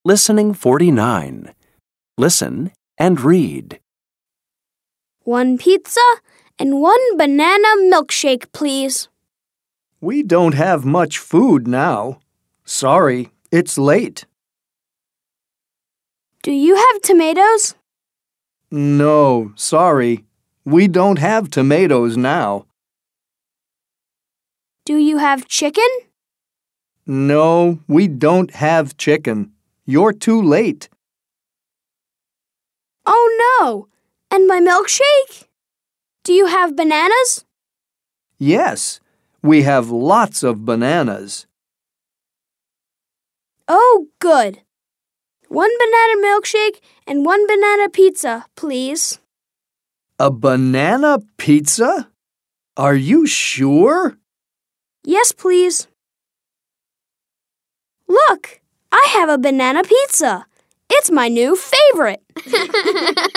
Listening 49. Listen and read. 1 pizza and 1 banana milkshake, please. We don't have much food now. Sorry, it's late. Do you have tomatoes? No, sorry. We don't have tomatoes now. Do you have chicken? No, we don't have chicken. You're too late. Oh no! And my milkshake? Do you have bananas? Yes, we have lots of bananas. Oh, good. 1 banana milkshake and 1 banana pizza, please. A banana pizza? Are you sure? Yes, please. Look, I have a banana pizza. It's my new favorite.